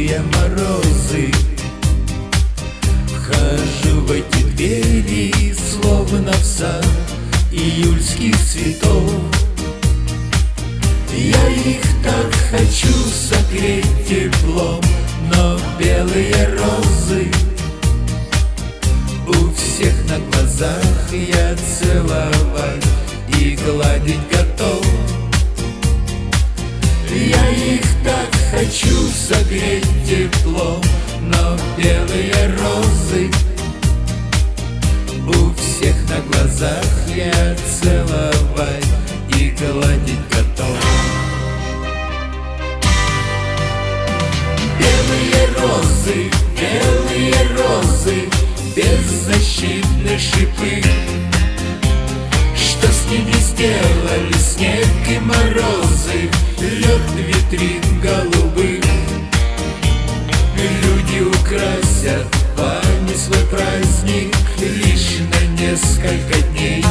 лютые морозы. Вхожу в эти двери, словно в сад июльских цветов. Я их так хочу согреть теплом, но белые розы у всех на глазах я целовать и гладить готов. Я их так хочу согреть теплом, но белые розы у всех на глазах я целовать и гладить готов. Белые розы, беззащитны шипы. Что с ними сделали снег и морозы, лед витрин голубых? Люди украсят вами свой праздник лишь на несколько дней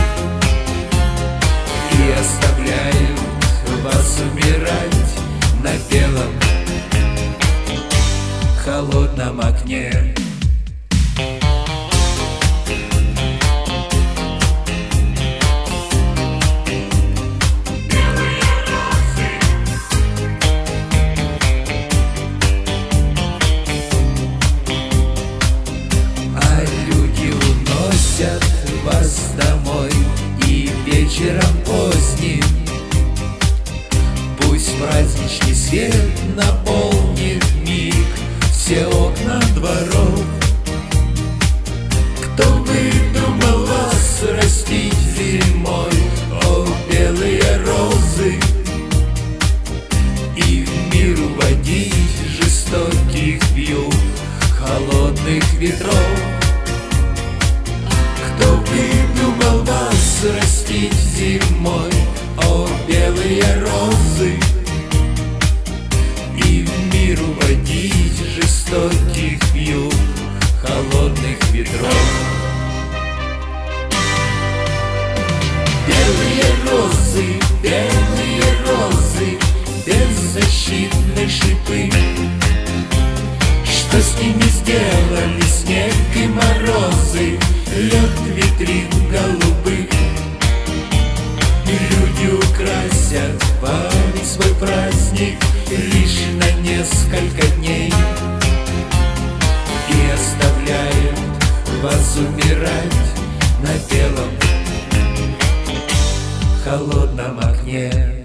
и оставляют вас умирать на белом холодном окне. А люди уносят вас домой и вечером поздним пусть праздничный свет наполнит миг все окна дворов. Кто бы думал вас растить зимой, о белые розы, и в мир уводить жестоких вьюг холодных ветров? Кто бы думал вас растить зимой, о белые розы, и в мир уводить жестоких вьюг холодных ветров? Белые розы, беззащитны шипы. Что с ними сделали снег и морозы, лед витрин голубых? Люди украсят вами свой праздник лишь на несколько дней и оставляют вас умирать на белом холодном окне.